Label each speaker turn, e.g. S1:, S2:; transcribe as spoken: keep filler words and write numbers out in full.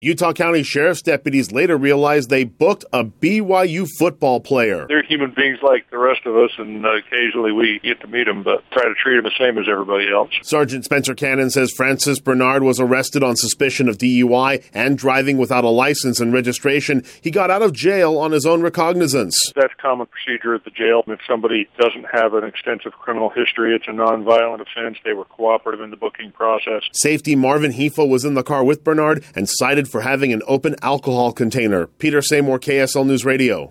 S1: Utah County Sheriff's deputies later realized they booked a B Y U football player.
S2: They're human beings like the rest of us, and uh, occasionally we get to meet them, but try to treat them the same as everybody else.
S1: Sergeant Spencer Cannon says Francis Bernard was arrested on suspicion of D U I and driving without a license and registration. He got out of jail on his own recognizance.
S2: That's common procedure at the jail. If somebody doesn't have an extensive criminal history, it's a nonviolent offense. They were cooperative in the booking process.
S1: Safety Marvin Hefo was in the car with Bernard and cited for having an open alcohol container. Peter Seymour, K S L News Radio.